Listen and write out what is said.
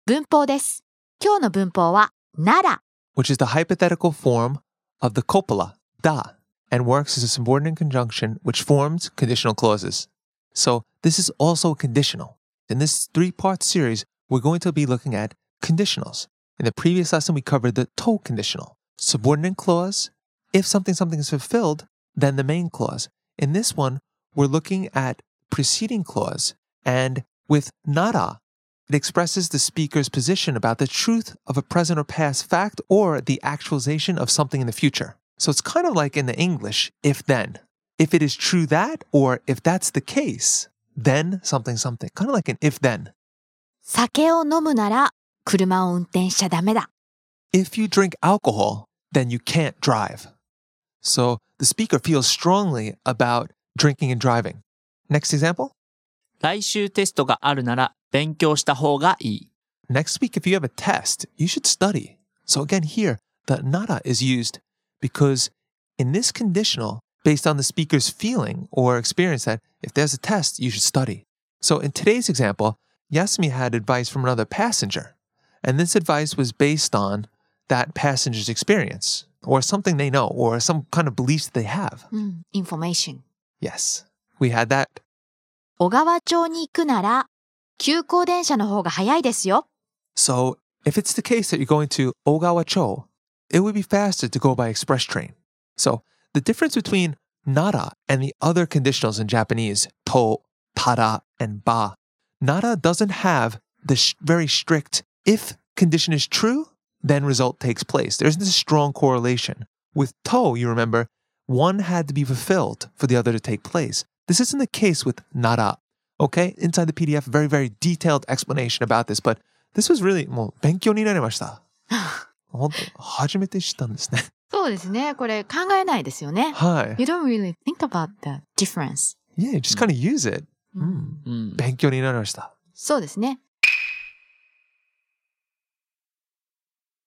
文法です。今日の文法はなら which is the hypothetical form of the copula, da, and works as a subordinate conjunction which forms conditional clauses. So this is also conditional. In this three-part series, we're going to be looking at conditionals. In the previous lesson, we covered the to conditional. Subordinate clause, if something is fulfilled, then the main clause. In this one, we're looking at preceding clause, and with nara, it expresses the speaker's position about the truth of a present or past fact or the actualization of something in the future. So it's kind of like in the English, if-then. If it is true that, or if that's the case, then something. Kind of like an if-then. 酒を飲むなら車を運転しちゃダメだ。 If you drink alcohol, then you can't drive. So the speaker feels strongly about drinking and driving. Next example. 来週テストがあるなら勉強した方がいい。 Next week, if you have a test, you should study. So again here, the nara is used because in this conditional, based on the speaker's feeling or experience that if there's a test, you should study. So in today's example, Yasumi had advice from another passenger. And this advice was based on that passenger's experience or something they know or some kind of beliefs that they have. Information. Yes, we had that. 小川町に行くなら急行電車の方が早いですよ。 So if it's the case that you're going to Ogawa-cho, it would be faster to go by express train. So the difference between nara and the other conditionals in Japanese, to, tara, and ba, nara doesn't have the very strict, if condition is true, then result takes place. There's this strong correlation. With to, you remember, one had to be fulfilled for the other to take place. This isn't the case with nara. Okay, inside the PDF, very, very detailed explanation about this, but this was really, もう勉強になりました。本当、初めて知ったんですね。 そうですね。これ考えないですよね。 はい。 You don't really think about the difference. Yeah, you just kind of use it. 勉強になりました。 そうですね。